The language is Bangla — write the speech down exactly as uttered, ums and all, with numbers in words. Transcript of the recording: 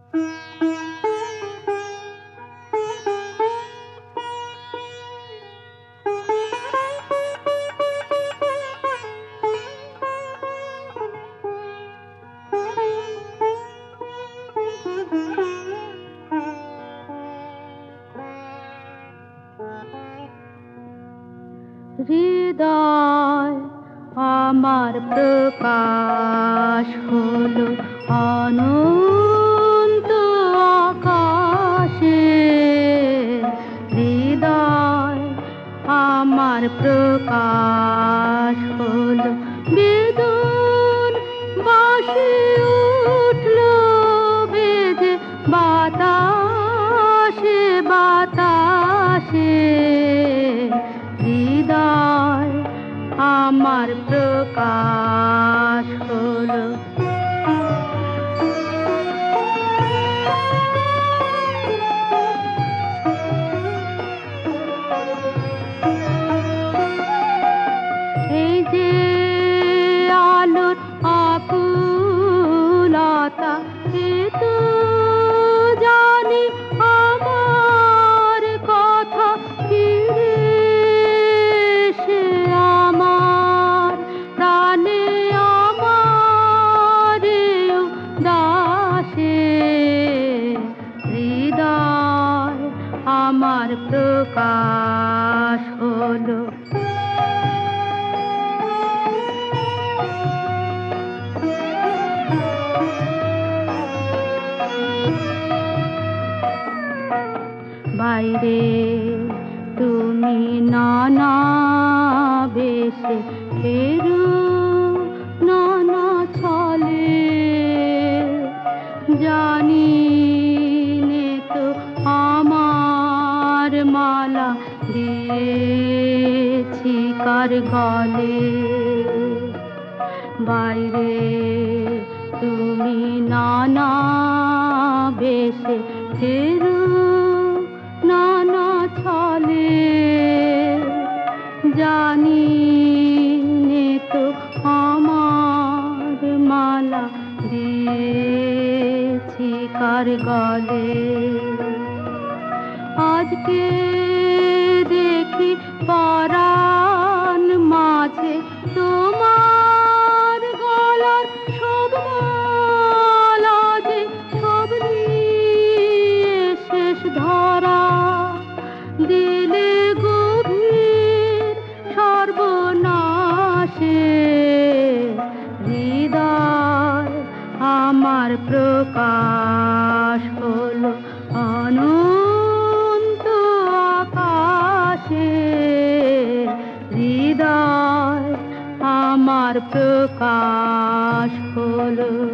হৃদয় আমার প্রকাশ হলো অনন্ত আকাশে। হৃদয় আমার প্রকাশ হলো বেদন বাঁশি উঠল বেজে বাতাসে বাতাসে। হৃদয় আমার প্রকাশ হলো। এই যে আলোর আকুলতা, এ তো জানি আমার কথা ফিরে সে আমার প্রাণে আমার দাসে। হৃদয় আমার প্রকাশ হলো। বাইরে তুমি নানা বেশে ফেরো নানা ছলে, জানি নে তো আমার মালা দিয়েছি কার গলে। বাইরে তুমি নানা বেশে ফেরো নানা ছলে, জানি নে তো আমার মালা দিয়েছি কার গলে। আজকে দেখি পরাণ মাঝে তোমার গলার সব মালা যে সব নিয়ে শেষ ধরা দিলে গভীর সর্বনাশে। হৃদয় আমার প্রকাশ হলো অনন্ত আকাশে। হৃদয় আমার প্রকাশ হলো।